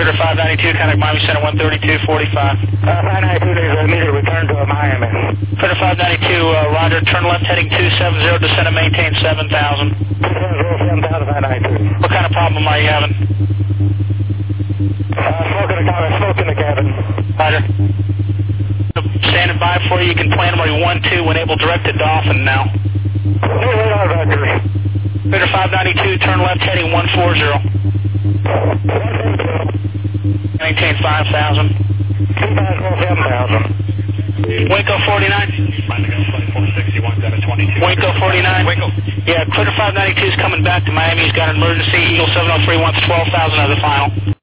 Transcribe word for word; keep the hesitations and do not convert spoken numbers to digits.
Critter five ninety-two, contact Miami Center one thirty-two forty-five. Uh, five ninety-two needs an immediate return to Miami. Critter five ninety-two, uh, Roger, turn left heading two seven zero, descend and maintain seven thousand. two seven zero, seven thousand, five ninety-two. What kind of problem are you having? Uh, smoke in the cabin, smoke in the cabin. Roger. Standing by for you, you can plan where you want to when able direct to Dolphin now. Hey, wait on, Roger. Critter five ninety-two, turn left heading one forty. Maintain five thousand. two thousand, seven thousand. Winko forty-nine. Winko forty-nine. Winko. Yeah, Critter five ninety-two is coming back to Miami. He's got an emergency. Eagle seven oh three wants twelve thousand as a final.